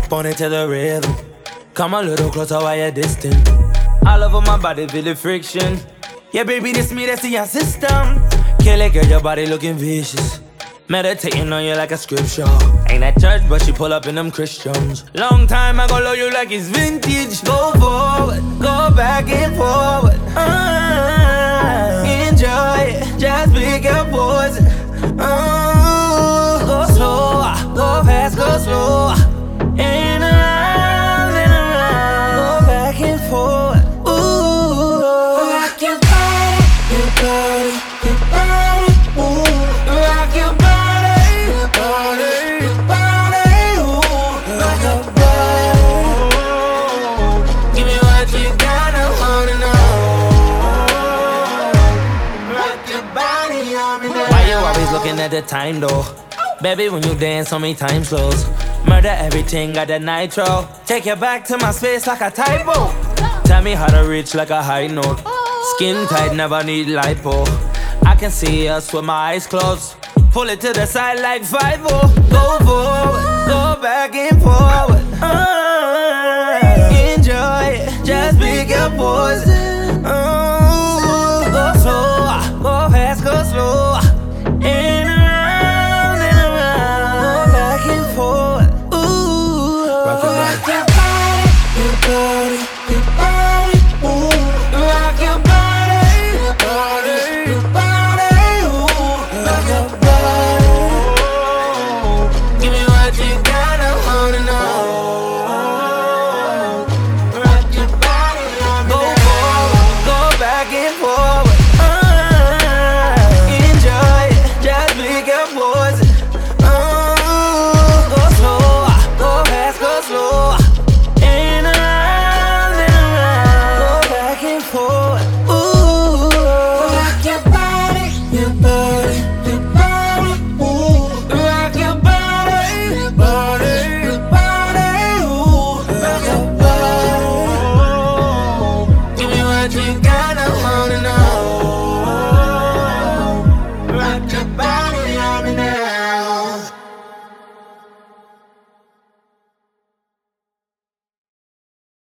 on it to the rhythm. Come a little closer while you're distant. All over my body, feel the friction. Yeah, baby, this me, that's in your system. Kill it, girl, your body looking vicious. Meditating on you like a scripture. Ain't at church, but she pull up in them Christians. Long time I go love you like it's vintage. Go forward, go back and forward. Enjoy it, just pick your poison. Go slow, go fast, go slow. In around, go back and forward. Ooh, rock your body, your body, your body. Ooh, rock your body, your body, your body. Ooh, rock your body. Give me what you got, I wanna know. Rock your body, I'm in there. Why you always looking at the time though? Baby, when you dance on me, time slows. Murder everything, got that nitro. Take you back to my space like a typo. Tell me how to reach like a high note. Skin tight, never need lipo. I can see us with my eyes closed. Pull it to the side like 5-0. Go forward, go back and forward.